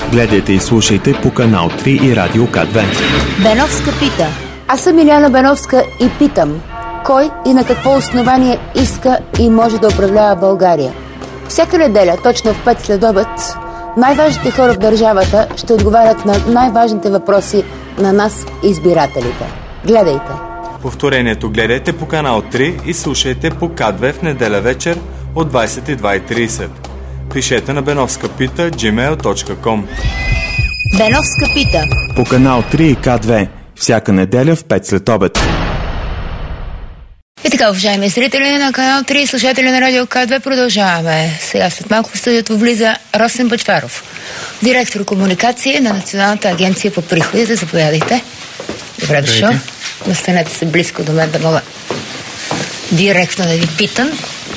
Гледайте и слушайте по канал 3 и Радио К2. Беновска пита. Аз съм Иляна Беновска и питам: кой и на какво основание иска и може да управлява България? Всяка неделя, точно в 5 следобед, най-важните хора в държавата ще отговарят на най-важните въпроси на нас, избирателите. Гледайте! Повторението гледайте по канал 3 и слушайте по К2 в неделя вечер от 22:30. Пишете на benovskapita@gmail.com. Беновска пита. По канал 3 и К2 всяка неделя в 5 след обед. И така, уважаеми зрители на канал 3 и слушатели на Радио К2, продължаваме. Сега след малко в студиото влиза Росен Бъчваров, директор комуникации на Националната агенция по приходите. Заповядайте. Добре дошъл. Настанете се близко до мен да мога директно да ви питам.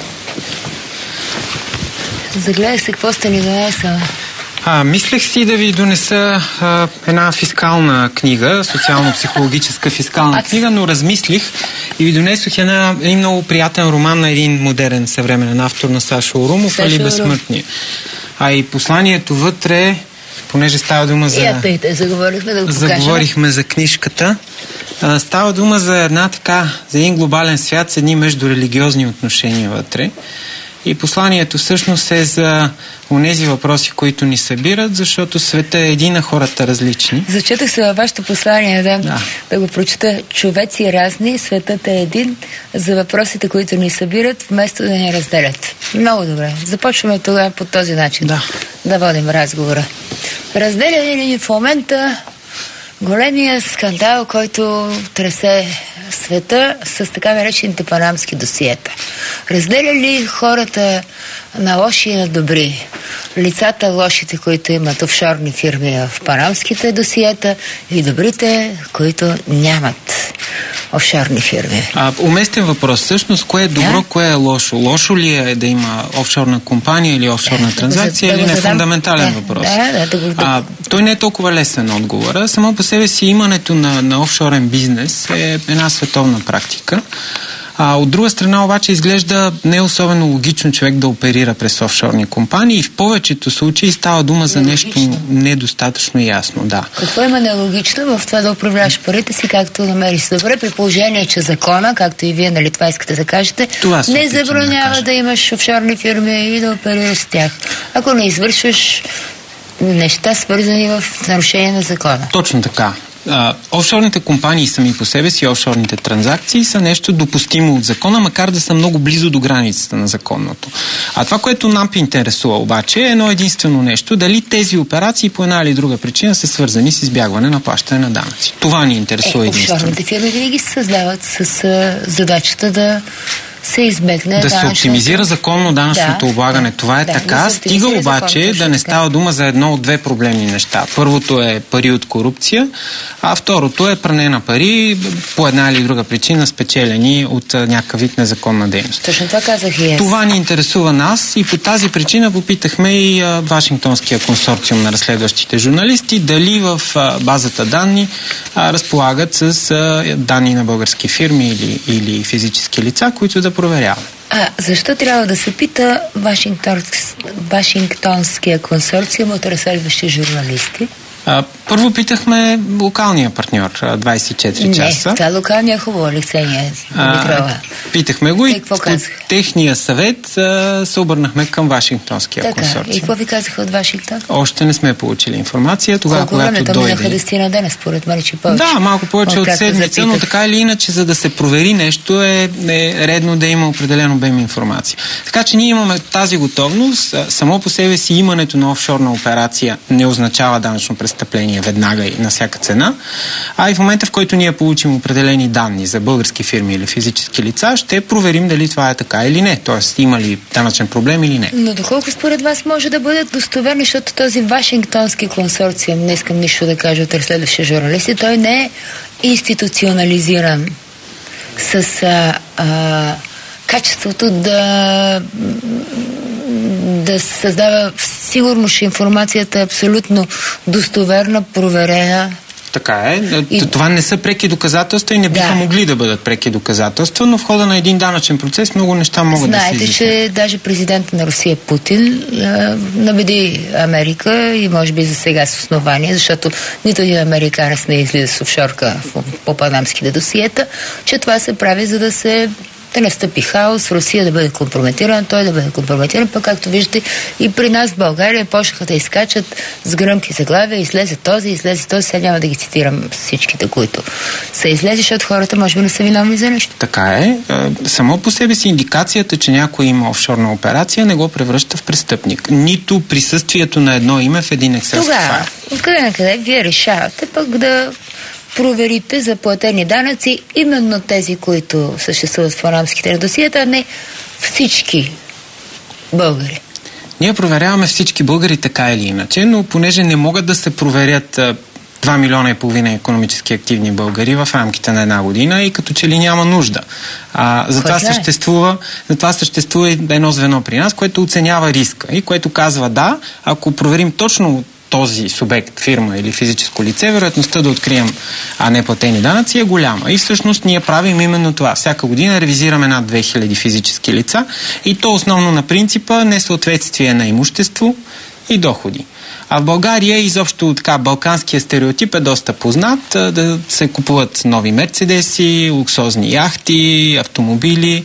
Загледай се, какво сте ни донесла? Мислех си да ви донеса една фискална книга, социално-психологическа фискална книга, но размислих и ви донесох един много приятен роман на един модерен съвременен автор на Сашо Орумов, Али Безсмъртния. И посланието вътре, понеже става дума за... Заговорихме за книжката. Става дума за за един глобален свят с едни междурелигиозни отношения вътре. И посланието всъщност е за онези въпроси, които ни събират, защото света е един, а хората различни. Зачетах се във вашето послание, да го прочета. Човеци разни, светът е един, за въпросите, които ни събират, вместо да ни разделят. Много добре. Започваме тогава по този начин да водим разговора. Разделя ли в момента големия скандал, който тресе света с така наречените панамски досиета? Разделя ли хората на лоши и на добри? Лицата лошите, които имат офшорни фирми в панамските досиета, и добрите, които нямат офшорни фирми? Уместен въпрос. Всъщност, кое е добро, кое е лошо? Лошо ли е да има офшорна компания или офшорна транзакция, или не е фундаментален въпрос? Той не е толкова лесен отговора. Само по себе си имането на офшорен бизнес е една световна практика. От друга страна обаче изглежда не особено логично човек да оперира през офшорни компании и в повечето случаи става дума за нещо недостатъчно ясно. Да. Какво има нелогично в това да управляваш парите си както намериш добре, при положение, че закона, както и вие, нали, това искате да кажете, не забранява да имаш офшорни фирми и да оперираш с тях, ако не извършваш неща, свързани в нарушение на закона? Точно така. Офшорните компании сами по себе си, офшорните транзакции са нещо допустимо от закона, макар да са много близо до границата на законното. Това, което НАП интересува обаче, е едно единствено нещо: дали тези операции по една или друга причина са свързани с избягване на плащане на данъци. Това ни интересува единствено. Офшорните фирми винаги се създават с задачата да се избегне да се оптимизира законно данъчното облагане. Това е така, стига обаче да не става дума за едно от две проблемни неща. Първото е пари от корупция, а второто е пране на пари по една или друга причина, спечелени от някакъв вид незаконна дейност. Точно това казах и аз. Това ни интересува нас и по тази причина попитахме и Вашингтонския консорциум на разследващите журналисти дали в базата данни разполагат с данни на български фирми или физически лица, които да проверяваме. Защо трябва да се пита Вашингтонския консорциум от разследващи журналисти? Първо питахме локалния партньор 24 часа. Не, това локалния хубаво лицение. Питахме го и по техния съвет се обърнахме към Вашингтонския консорциум. И какво ви казаха от Вашингтон? Още не сме получили информация. Тогава, когато дойде... минаха 10 дена, според мен, че повече. Да, малко повече от седмица, но така или иначе, за да се провери нещо, е редно да има определен обем информация. Така че ние имаме тази готовност. Само по себе си имането на офшорна операция не означава данъчно престъпление веднага и на всяка цена. И в момента, в който ние получим определени данни за български фирми или физически лица, ще проверим дали това е така или не. Тоест, има ли данъчен проблем или не. Но доколко според вас може да бъдат достоверни, защото този Вашингтонски консорциум, не искам нищо да кажа от разследващи журналисти, той не е институционализиран с качеството да създава сигурно, че информацията е абсолютно достоверна, проверена Така е. Това не са преки доказателства и не биха могли да бъдат преки доказателства, но в хода на един данъчен процес много неща могат да се изяснят. Знаете, че даже президентът на Русия Путин набеди Америка и може би за сега с основание, защото нито един американец не излиза с офшорка по панамските досиета, че това се прави, за да не стъпи хаос, Русия да бъде компрометирана, той да бъде компрометиран, пък както виждате и при нас в България почнаха да изкачат с гръмки заглавия, излезе този, сега няма да ги цитирам всичките, които са излезли, защото хората може би не са виновни за нещо. Така е. Само по себе си индикацията, че някой има офшорна операция, не го превръща в престъпник. Нито присъствието на едно име в един Excel файл. Тогава, откъде на къде вие решавате пък да проверите за платени данъци именно тези, които съществуват в панамските досиета, а не всички българи. Ние проверяваме всички българи така или иначе, но понеже не могат да се проверят 2,5 милиона икономически активни българи в рамките на една година и като че ли няма нужда. Затова съществува едно звено при нас, което оценява риска и което казва ако проверим точно този субект, фирма или физическо лице, вероятността да открием неплатени данъци е голяма. И всъщност ние правим именно това. Всяка година ревизираме над 2000 физически лица и то основно на принципа несъответствие на имущество и доходи. А в България изобщо така балканския стереотип е доста познат, да се купуват нови мерцедеси, луксозни яхти, автомобили,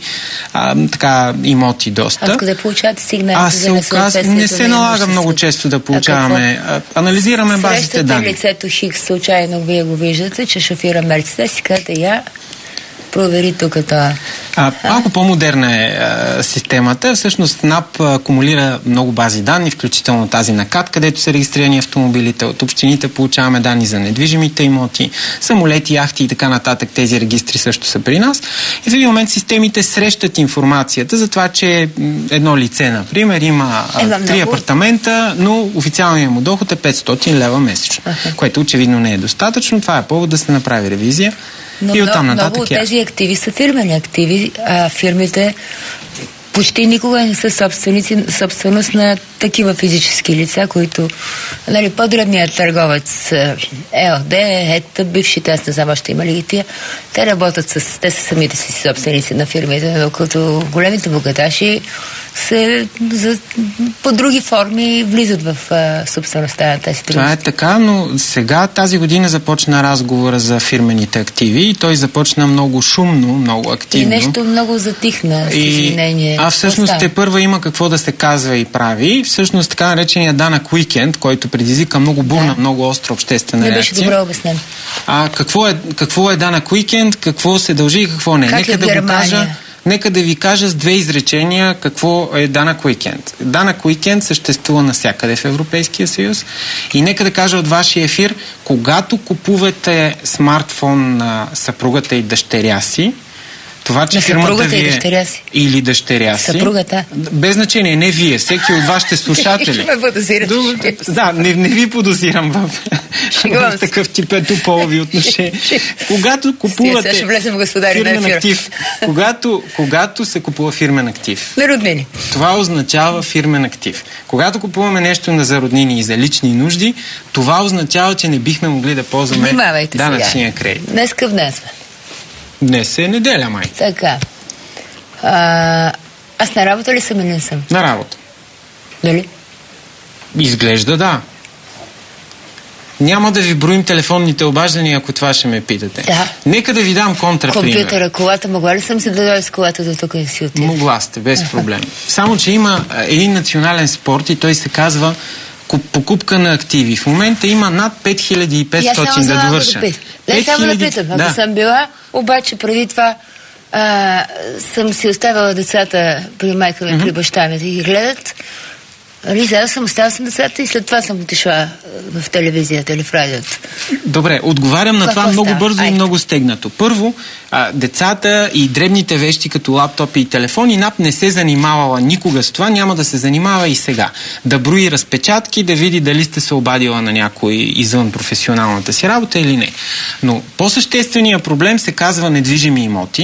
имоти доста. Откъде получавате сигналите за несъответствието? Не се налага много често да получаваме. Анализираме базите данни. Срещате лицето Хикс, случайно вие го виждате, че шофира мерцедес и казвате провери тук това. Малко по-модерна е системата. Всъщност НАП акумулира много бази данни, включително тази на КАТ, където са регистрирани автомобилите. От общините получаваме данни за недвижимите имоти, самолети, яхти и така нататък. Тези регистри също са при нас. И в един момент системите срещат информацията за това, че едно лице, например, има 3 апартамента, но официалният му доход е 500 лева месечно, което очевидно не е достатъчно. Това е повод да се направи ревизия. Но много от тези активи са фирмени активи, а фирмите почти никога не са собственост на такива физически лица, които по-дребният търговец ЕОД, бившите, аз не знам, още има ли ги тия, те са самите си собственици на фирмите, докато големите богаташи по други форми влизат в собствеността на тези други. Това е така, но сега тази година започна разговора за фирмените активи и той започна много шумно, много активно. И нещо много затихна с извинение. Всъщност първа има какво да се казва и прави. Всъщност така наречения данък уикенд, който предизвика много бурна, много остра обществена реакция. Не беше добре обяснен. Какво е данък уикенд, какво се дължи и какво не? Нека да ви кажа с 2 изречения какво е данък уикенд. Данък уикенд съществува навсякъде в Европейския съюз и нека да кажа от вашия ефир, когато купувате смартфон на съпругата и дъщеря си, това, че фирмата ви е или дъщеря си. Съпругата. Без значение, не вие, всеки от вашите слушатели. Ме подозирате. Не ви подозирам в такъв тип полови отношения. Когато купувате фирмен актив, когато се купува фирмен актив, това означава фирмен актив. Когато купуваме нещо за роднини и за лични нужди, това означава, че не бихме могли да ползваме данъчния кредит. Днеска внесва. Днес е неделя, май. Така. Аз на работа ли съм или не съм? На работа. Дали? Изглежда да. Няма да ви броим телефонните обаждания, ако това ще ме питате. Да. Нека да ви дам контрапример. Компютъра, колата, могла ли съм се да дойда с колата до тук и си отида? Могла сте, без проблем. Само, че има един национален спорт и той се казва покупка на активи. В момента има над 5500 да довърша. Само да питам. Ако съм била, обаче преди това съм си оставила децата при майка ми, при баща ми да ги гледат. Оставила съм децата и след това съм отишла в телевизията или в радиото. Добре, отговарям на това много бързо и много стегнато. Първо, децата и дребните вещи като лаптопи и телефони, НАП не се занимавала никога с това, няма да се занимава и сега. Да брои разпечатки, да види дали сте се обадила на някой извън професионалната си работа или не. Но по-същественият проблем се казва недвижими имоти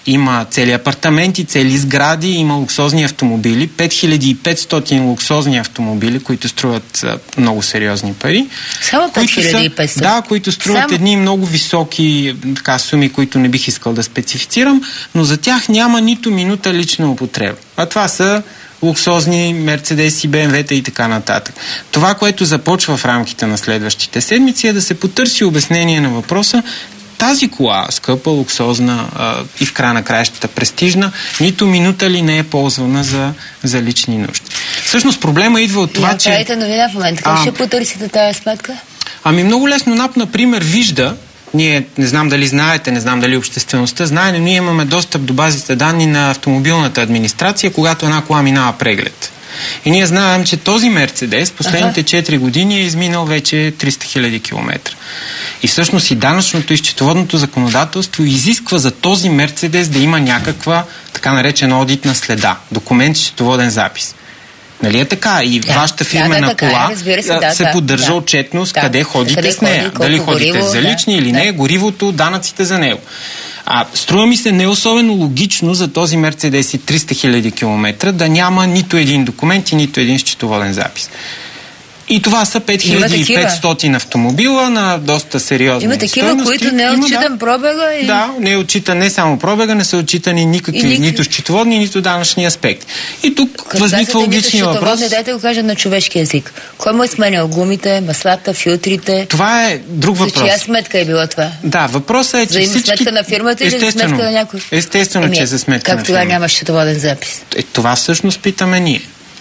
има цели апартаменти, цели сгради, има луксозни автомобили, 5500 луксозни автомобили, които струват много сериозни пари. Само 5500? Да, които струват едни много високи суми, които не бих искал да специфицирам, но за тях няма нито минута лична употреба. А това са луксозни Мерцедеси, БМВ-та и така нататък. Това, което започва в рамките на следващите седмици, е да се потърси обяснение на въпроса: тази кола, скъпа, луксозна и в края на краищата престижна, нито минута ли не е ползвана за лични нужди. Всъщност проблема идва от това, че... Правите новина в момента. Как ще потърсите тази сметка? Ами много лесно. НАП, например, вижда, ние не знам дали знаете, не знам дали обществеността знае, но ние имаме достъп до базите данни на автомобилната администрация, когато една кола минава преглед. И ние знаем, че този Мерцедес последните 4 години е изминал вече 300 000 км. И всъщност и данъчното и счетоводното законодателство изисква за този Мерцедес да има някаква така наречена одитна следа, документ, счетоводен запис. Нали е така? И вашата фирмена кола се поддържа отчетност къде ходите с нея. Дали ходите за лични или не, горивото, данъците за него. Струва ми се не особено логично за този Мерцедес и 300 000 км да няма нито един документ и нито един счетоводен запис. И това са 5500 автомобила на доста сериозни стойности. Има такива, които не е отчитан пробега? Да, не е отчитан не само пробега, не са отчитани никакви, нито счетоводни, нито данъчни аспекти. И тук възниква логичния въпрос. Дайте го кажа на човешки език. Кой му е сменял гумите, маслата, филтрите? Това е друг въпрос. За чия сметка е била това? Да, въпросът е, че за сметка на фирмата или за сметка на някой? Естествено, че е за сметка на фирмата. Как тогава няма счетоводен запис? Това всъщност питаме ние.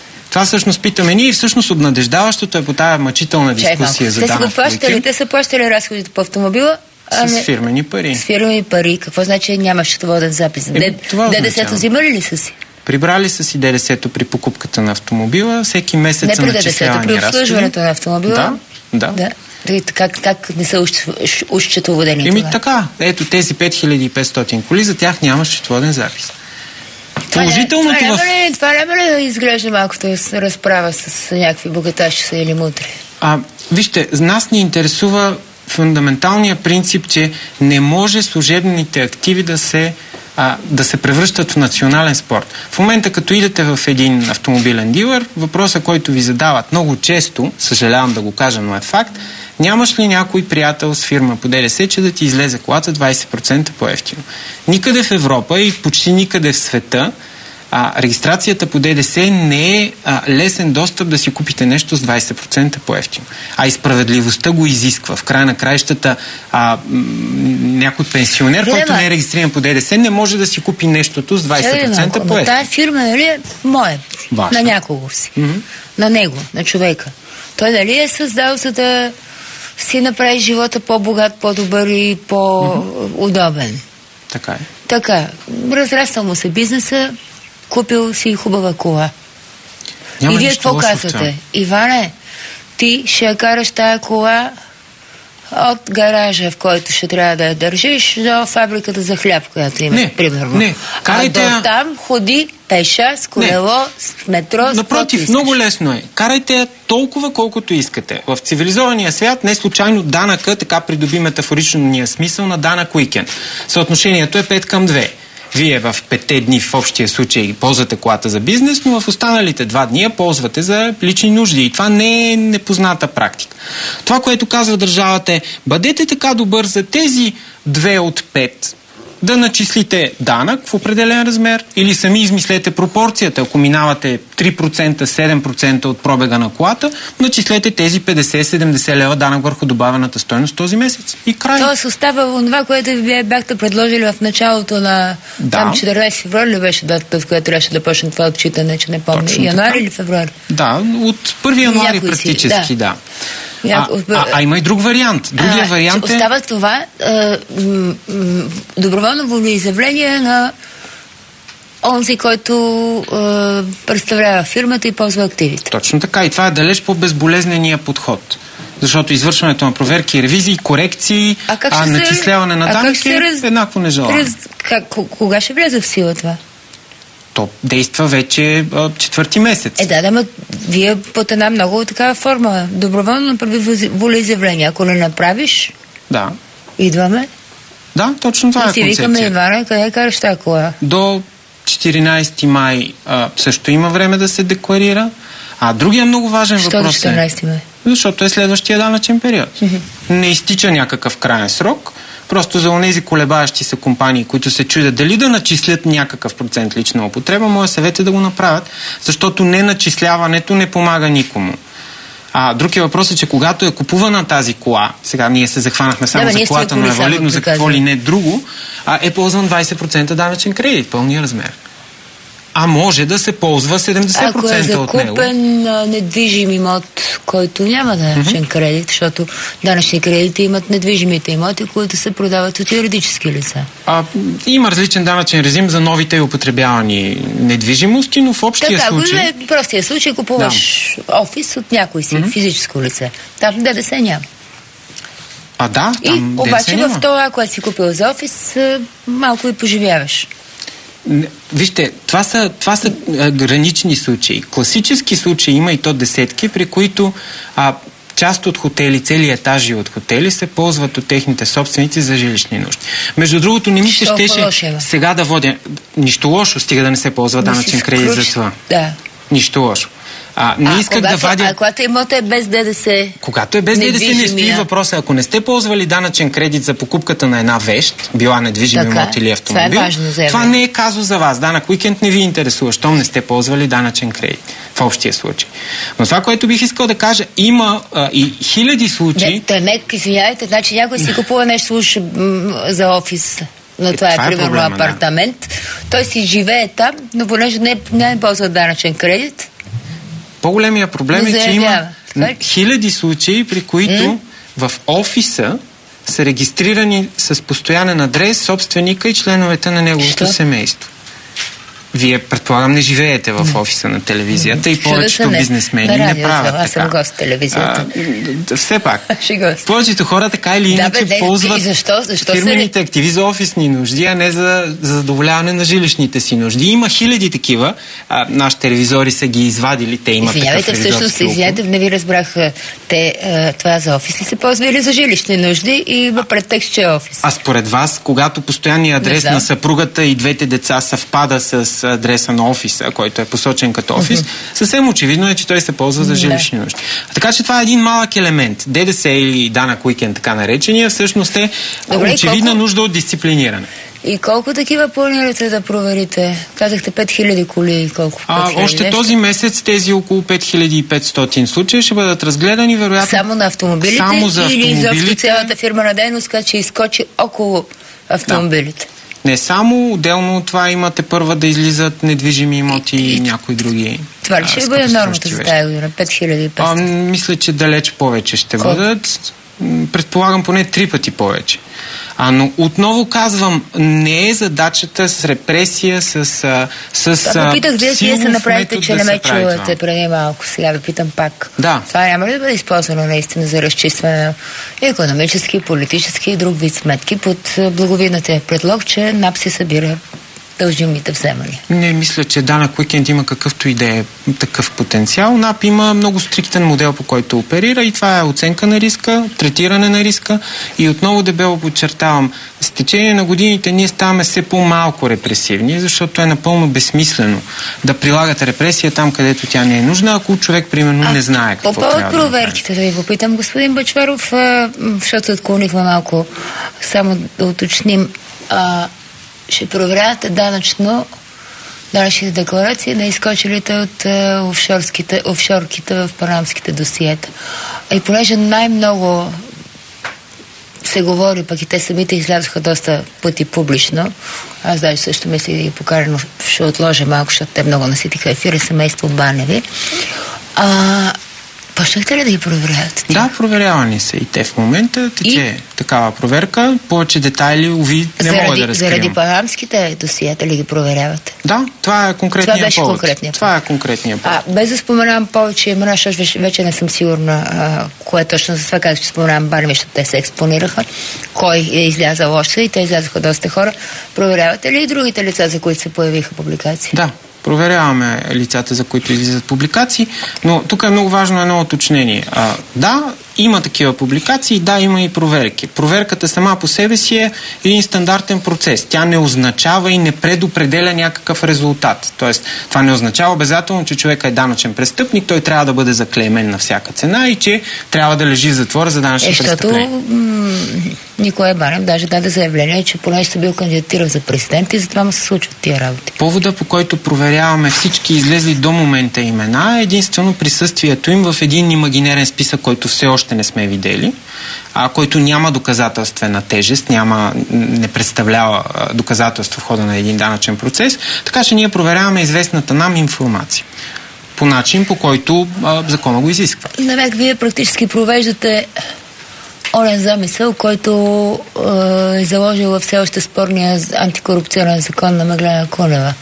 И всъщност обнадеждаващото е по тази мъчителна дискусия за данък. Те са плащали разходите по автомобила, с фирмени пари. С фирмени пари. Какво значи няма счетоводен запис? ДДС-то взимали ли са си? Прибрали са си ДДС-то при покупката на автомобила, всеки месец са начислявани разходи. Не при ДДС-то, при обслужването на автомобила? Да. Как не са счетоводени това? Така. Ето тези 5500 коли, за тях няма счетоводен запис. Това няма ли да изглежда малко да се разправа с някакви богаташи или мутри? Вижте, нас ни интересува фундаменталният принцип, че не може служебните активи да се превръщат в национален спорт. В момента, като идете в един автомобилен дилър, въпросът, който ви задават много често, съжалявам да го кажа, но е факт, нямаш ли някой приятел с фирма по ДДС, че да ти излезе колата 20% по-евтино? Никъде в Европа и почти никъде в света регистрацията по ДДС не е лесен достъп да си купите нещо с 20% по-евтино. И справедливостта го изисква. В края на краищата някой пенсионер, който не е регистриран по ДДС, не може да си купи нещото с 20% по-евтино. Но тая фирма, нали, моя. На някого си. На него, на човека. Той дали е създал, за да си направи живота по-богат, по-добър и по-удобен? Така е. Така. Разраснал му се бизнеса, купил си хубава кола. И вие какво казвате? Иване, ти ще я караш тая кола от гаража, в който ще трябва да я държиш, до фабриката за хляб, която има, примерно. До там ходи пеша, с колело, с метро, с напротив, много лесно е. Карайте я толкова, колкото искате. В цивилизования свят не случайно данъка, така придоби метафоричния смисъл на данък уикенд. Съотношението е 5:2. Вие в 5 дни в общия случай ползвате колата за бизнес, но в останалите 2 дни я ползвате за лични нужди. И това не е непозната практика. Това, което казва държавата е: бъдете така добър за тези 2 от 5 да начислите данък в определен размер или сами измислете пропорцията. Ако минавате 3%, 7% от пробега на колата, начислете тези 50-70 лева данък върху добавената стойност този месец. И край. Тоест остава това, което вие бяхте предложили в началото на там 14 февруари беше датата, в която трябваше да почне това отчитане, че не помня. Януари или февруари? Да, от 1 януари практически, да. Има и друг вариант. Другия вариант е... Остава това доброволно волеизявление на онзи, който представлява фирмата и ползва активите. Точно така. И това е далеч по-безболезнения подход. Защото извършването на проверки, ревизии, корекции, начисляване на данък е еднакво нежелано. Кога ще влезе в сила това? То действа вече 4-ти месец. Но вие под една много такава форма. Доброволно направи волеизявление. Ако не направиш, идваме. Да, точно това е концепция. Викаме, Ивана, къде караш тази кола? До 14 май също има време да се декларира. А другия много важен въпрос до 14 май? Защото е следващия данъчен период. Не изтича някакъв краен срок. Просто за онези колебаещи се компании, които се чудят дали да начислят някакъв процент лична употреба, моя съвет е да го направят, защото неначисляването не помага никому. Другия въпрос е, че когато е купувана тази кола, сега ние се захванахме само за колата, но е валидно за какво ли не друго, е ползван 20% данъчен кредит, пълния размер. А може да се ползва 70% ако е закупен недвижим имот, който няма данъчен кредит, защото данъчни кредити имат недвижимите имоти, които се продават от юридически лица. Има различен данъчен режим за новите и употребявани недвижимости, но в общия случай... В простия случай купуваш офис от някой си, физическо лице. Там ДДС няма. Там и обаче в това, което си купил за офис, малко и поживяваш. Вижте, това са гранични случаи. Класически случаи има и то десетки, при които част от хотели, цели етажи от хотели се ползват от техните собственици за жилищни нужди. Между другото, не ми се щеше сега да водя нищо лошо, стига да не се ползва данъчен кредит за това. Да. Нищо лошо. Не исках да вадя... когато имотът е без ДДС... Когато е без ДДС, не стои въпроса. Ако не сте ползвали данъчен кредит за покупката на една вещ, била недвижим имот или автомобил, това е важно, това не е казус за вас. Данък уикенд не ви интересува, щом не сте ползвали данъчен кредит. В общия случай. Но това, което бих искал да кажа, има и хиляди случаи... Извинявайте, значи някой си купува нещо за офис... Но това е примерно апартамент. Той си живее там, но понеже не е ползвал данъчен кредит. По-големия проблем е, че има хиляди случаи, при които в офиса са регистрирани с постоянен адрес собственика и членовете на неговото семейство. Вие, предполагам, не живеете в офиса на телевизията и повечето бизнесмени не правят така. Аз съм гост в телевизията. Все пак. Повечето хора така или иначе ползват фирмените активи за офисни нужди, а не за задоволяване на жилищните си нужди. Има хиляди такива. Нашите ревизори са ги извадили. Те имат такъв ревизорски окуп. Не ви разбрах. Това за офис ли се ползва или за жилищни нужди и има предтекст, че е офис? А според вас, когато постоянният адрес на съпругата и двете деца съвпада с адреса на офиса, който е посочен като офис, съвсем очевидно е, че той се ползва за жилищни нужди. Така че това е един малък елемент. ДДС или данък уикенд, така наречения, всъщност е очевидна нужда от дисциплиниране. И колко такива планирате да проверите? Казахте 5000 коли. Колко? 5000 още този месец тези около 5500 случаи ще бъдат разгледани, вероятно. Само на автомобилите? Само за автомобилите. Или изобщо цялата фирма на дейност, като че изкочи около автомобилите? Не само, отделно от това имате първа да излизат недвижими имоти и някои други. Това ли ще бъде нормата за тази година? 5500? Мисля, че далеч повече ще бъдат. Предполагам поне 3 пъти повече. Но отново казвам, не е задачата с репресия, с попитах, вие се направите, че не ме чувате преди малко. Сега да питам пак. Да. Това няма ли да бъде използвано наистина за разчистване на икономически, политически и друг вид сметки под благовидната предлог, че НАП си събира дължимите вземания? Не, мисля, че данък уикенд има какъвто и да е такъв потенциал. НАП има много стриктен модел, по който оперира и това е оценка на риска, третиране на риска и отново дебело подчертавам, с течение на годините ние ставаме все по-малко репресивни, защото е напълно безсмислено да прилагате репресия там, където тя не е нужна, ако човек, примерно, не знае какво трябва да направи. По повод проверките, да ви попитам, господин Бъчваров, защото отклонихме малко, само да уточним, ще проверявате данъчните декларации на изкочилите от офшорките в панамските досиета. И понеже най-много се говори, пък и те самите излязоха доста пъти публично, аз даже също мисля да ги покажа, но ще отложа малко, защото те много наситиха ефира, семейство Баневи. Почнахте ли да ги проверявате? Да, проверявани са и те в момента. Тече такава проверка. Повече детайли, не мога да разкривам. Заради панамските досиета ли ги проверявате? Да, това е конкретния повод. Това е конкретния повод. Без да споменавам повече имена, защото вече не съм сигурна кое точно за това казах, че споменавам Баневи, защото те се експонираха. Кой е излязал още и те излязаха доста хора. Проверявате ли и другите лица, за които се появиха публикации? Да. Проверяваме лицата, за които излизат публикации, но тук е много важно едно уточнение. Да, има такива публикации, да, има и проверки. Проверката сама по себе си е един стандартен процес. Тя не означава и не предопределя някакъв резултат. Тоест, това не означава обязателно, че човека е данъчен престъпник, той трябва да бъде заклеймен на всяка цена и че трябва да лежи в затвора за данъчни престъпления. Николай Банев даже даде заявление, че поне ще бил кандидатирал за президент и затова му се случват тия работи. Повода, по който проверяваме всички излезли до момента имена, е единствено присъствието им в един имагинерен списък, който все още не сме видели, който няма доказателствена тежест, не представлява доказателство в хода на един данъчен процес, така че ние проверяваме известната нам информация по начин, по който закона го изисква. Намек, вие практически провеждате онен замисъл, който е заложил във все още спорния антикорупционен закон на Меглена Кунева.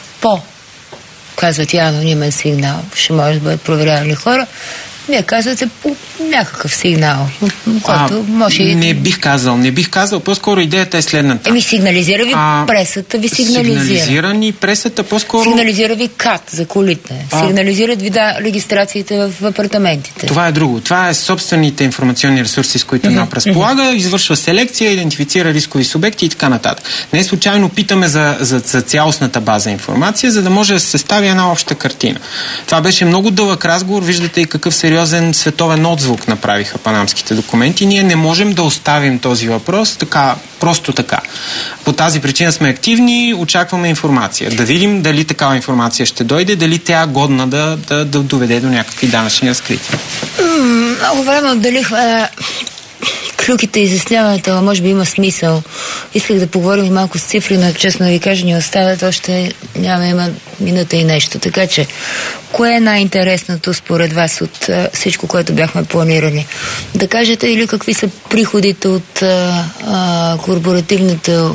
Казват анонимен сигнал, ще може да бъдат проверявани хора. Вие казвате по някакъв сигнал, който може и... Не бих казал. По-скоро идеята е следната. Сигнализира ви пресата, Сигнализира ни пресата, по-скоро... Сигнализира ви КАТ за колите. Сигнализират ви, регистрациите в апартаментите. Това е друго. Това е собствените информационни ресурси, с които НАП разполага, извършва селекция, идентифицира рискови субекти и така нататък. Не случайно питаме за цялостната база информация, за да може да се състави една обща картина. Това беше много дълъг разговор. Виждате и какъв сериозен световен отзвук направиха панамските документи. Ние не можем да оставим този въпрос просто така. По тази причина сме активни, очакваме информация. Да видим дали такава информация ще дойде, дали тя е годна да доведе до някакви данъчни разкрития. Много време отделихме клюките и изясняването, но може би има смисъл. Исках да поговорим и малко с цифри, но честно да ви кажа, ни оставят още има минута и нещо. Така че, кое е най-интересното според вас от всичко, което бяхме планирали? Да кажете или какви са приходите от корпоративната...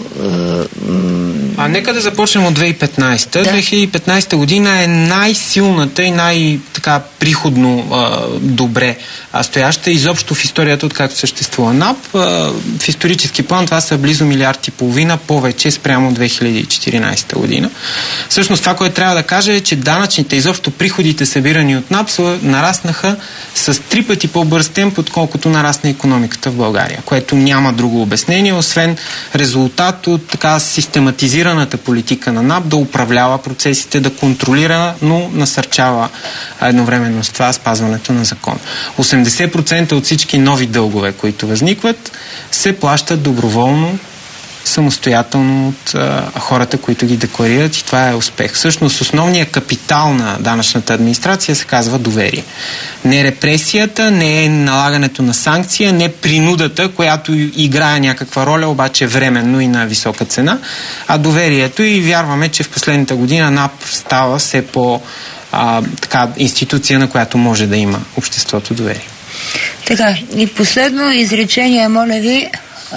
Нека да започнем от 2015. Да. 2015 година е най-силната и приходно добре стояща изобщо в историята, откакто съществува НАП. В исторически план това са близо 1,5 милиарда повече спрямо 2014 година. Всъщност това, което трябва да кажа е, че данъчните, изобщо приходите събирани от НАП нараснаха с 3 пъти по-бърз темп, отколкото нарасна икономиката в България, което няма друго обяснение, освен резултат от систематизираната политика на НАП да управлява процесите, да контролира, но насърчава едновременно с това спазването на закон. 80% от всички нови дългове, които възникват, се плащат доброволно, самостоятелно от хората, които ги декларират, и това е успех. Всъщност основният капитал на данъчната администрация се казва доверие. Не репресията, не налагането на санкция, не принудата, която играе някаква роля, обаче временно и на висока цена, а доверието, и вярваме, че в последната година НАП става все по институция, на която може да има обществото доверие. Така, и последно изречение, моля ви,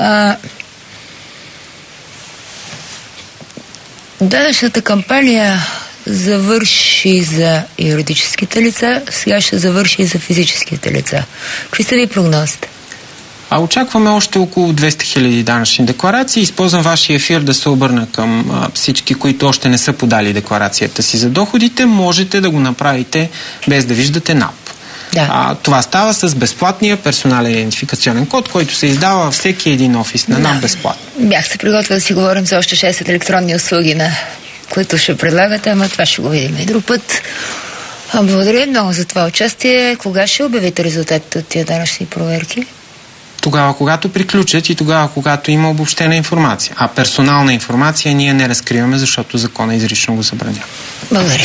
данъчната кампания завърши за юридическите лица, сега ще завърши и за физическите лица. Какви са ви прогнозите? Очакваме още около 200 000 данъчни декларации. Използвам вашия ефир да се обърна към всички, които още не са подали декларацията си за доходите. Можете да го направите без да виждате НАП. Да. Това става с безплатния персонален идентификационен код, който се издава във всеки един офис на НАП безплатно. Бях се приготвила да си говорим за още 6 електронни услуги, които ще предлагате, ама това ще го видим и друг път. Благодаря много за това участие. Кога ще обявите резултатите от тия данъчни проверки? Тогава, когато приключат и тогава, когато има обобщена информация. А персонална информация ние не разкриваме, защото закона изрично го забранява. Благодаря.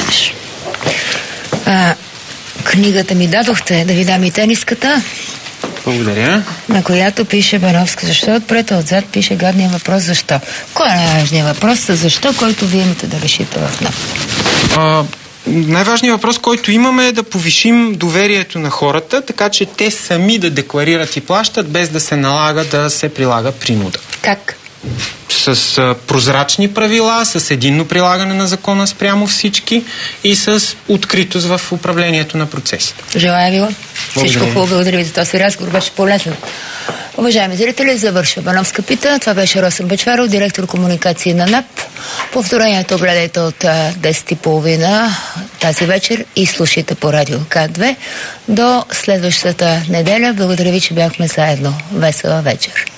Книгата ми дадохте, да ви дам и тениската. Благодаря. На която пише Бановска. Защо отпред, отзад пише гадния въпрос защо? Кой е най-важният въпрос? Защо, който вие имате да решите в НАП? Най-важният въпрос, който имаме, е да повишим доверието на хората, така че те сами да декларират и плащат, без да се налага да се прилага принуда. Как? С прозрачни правила, с единно прилагане на закона спрямо всички и с откритост в управлението на процесите. Желая ви го. Всичко хубаво. Благодаря ви за този разговор. Беше полезен. Уважаеми зрители, завършва Бановска пита. Това беше Росен Бъчваров, директор комуникации на НАП. Повторението гледайте от 10:30 тази вечер и слушайте по радио К2. До следващата неделя. Благодаря ви, че бяхме заедно. Весела вечер!